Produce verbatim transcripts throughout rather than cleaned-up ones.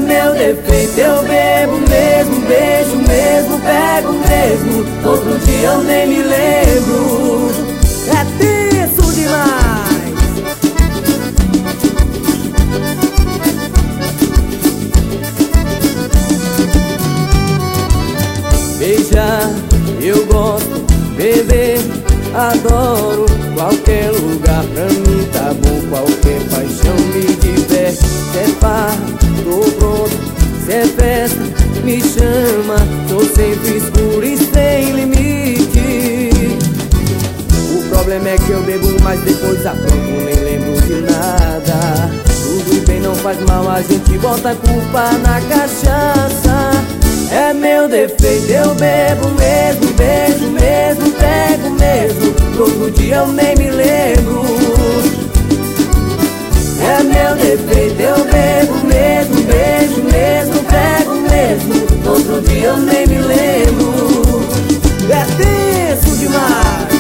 meu defeito, eu bebo mesmo, beijo mesmo, pego mesmo. Outro dia eu nem me lembro. É tenso demais. Beijar, eu gosto, beber, adoro. Qualquer lugar pra mim tá bom, qualquer paixão me diverte. Se é farra, tô pronto, se é festa, me chama. Tô sempre escuro e sem limite. O problema é que eu bebo, mas depois apronto, nem lembro de nada. Tudo bem, não faz mal, a gente bota a culpa na cachaça. É meu defeito, eu bebo mesmo, beijo mesmo, pego mesmo. Todo dia eu nem me lembro. É meu defeito, eu bebo mesmo, beijo mesmo, pego mesmo. Todo dia eu nem me lembro. É tenso demais.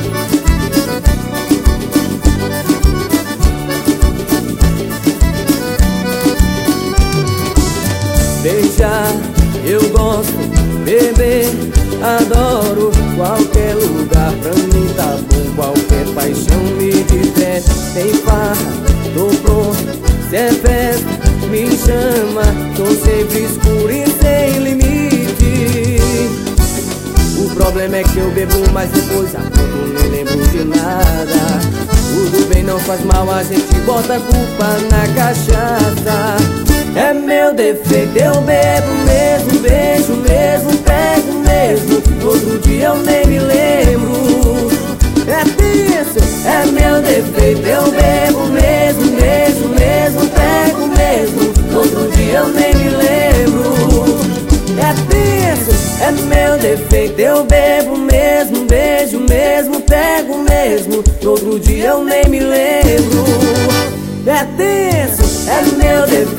Beijar, eu gosto, beber, adoro. Qualquer lugar pra mim tá bom, qualquer paixão me diverte. Tem farra, tô pronto, se é festa, me chama. Tô sempre escuro e sem limite. O problema é que eu bebo, mas depois apronto, nem lembro de nada. Tudo bem, não faz mal, a gente bota a culpa na cachaça. É meu defeito, eu bebo mesmo, beijo mesmo, pego mesmo. Outro dia eu nem me lembro. É tenso, é meu defeito, eu bebo mesmo, beijo mesmo, pego mesmo. Outro dia eu nem me lembro. É tenso, é meu defeito, eu bebo mesmo, beijo mesmo, pego mesmo. Outro dia eu nem me lembro. É tenso, é meu defeito.